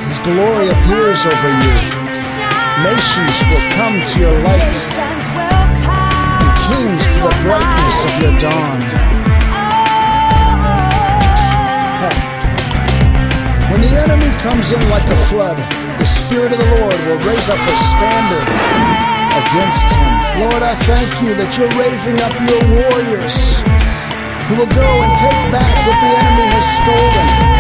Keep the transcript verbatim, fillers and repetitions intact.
His glory appears over you. Nations will come to your light, and kings to the brightness of your dawn. When the enemy comes in like a flood, the Spirit of the Lord will raise up a standard against him. Lord, I thank you that you're raising up your warriors who will go and take back what the enemy has stolen.